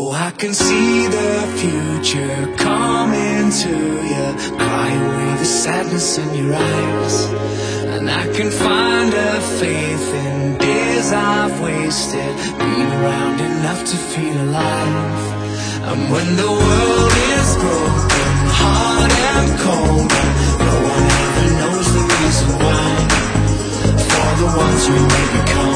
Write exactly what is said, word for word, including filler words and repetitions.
Oh, I can see the future coming to you, cry away the sadness in your eyes. And I can find a faith in days I've wasted, being around enough to feel alive. And when the world is broken, hard and cold, no one ever knows the reason why. For the ones we may become,